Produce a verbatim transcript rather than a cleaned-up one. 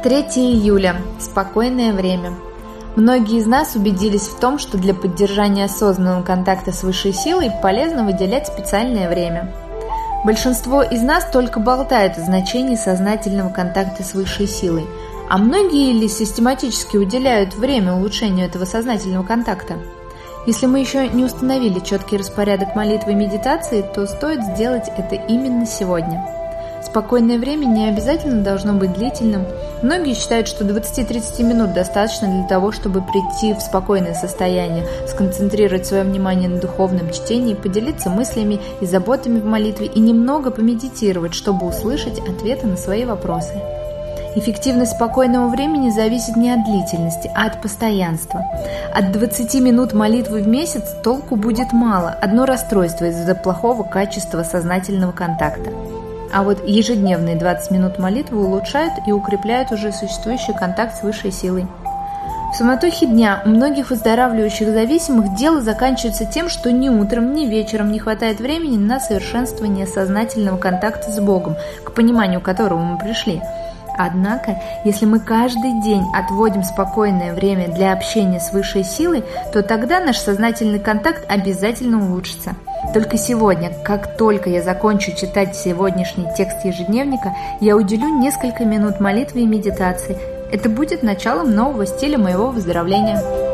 третьего июля. Спокойное время. Многие из нас убедились в том, что для поддержания осознанного контакта с высшей силой полезно выделять специальное время. Большинство из нас только болтает о значении сознательного контакта с высшей силой, а многие ли систематически уделяют время улучшению этого сознательного контакта? Если мы еще не установили четкий распорядок молитвы и медитации, то стоит сделать это именно сегодня. Спокойное время не обязательно должно быть длительным. Многие считают, что двадцать-тридцать минут достаточно для того, чтобы прийти в спокойное состояние, сконцентрировать свое внимание на духовном чтении, поделиться мыслями и заботами в молитве и немного помедитировать, чтобы услышать ответы на свои вопросы. Эффективность спокойного времени зависит не от длительности, а от постоянства. От двадцати минут молитвы в месяц толку будет мало, одно расстройство из-за плохого качества сознательного контакта. А вот ежедневные двадцать минут молитвы улучшают и укрепляют уже существующий контакт с высшей силой. В суматохе дня у многих выздоравливающих зависимых дело заканчивается тем, что ни утром, ни вечером не хватает времени на совершенствование сознательного контакта с Богом, к пониманию которого мы пришли. Однако, если мы каждый день отводим спокойное время для общения с высшей силой, то тогда наш сознательный контакт обязательно улучшится. Только сегодня, как только я закончу читать сегодняшний текст ежедневника, я уделю несколько минут молитве и медитации. Это будет началом нового стиля моего выздоровления.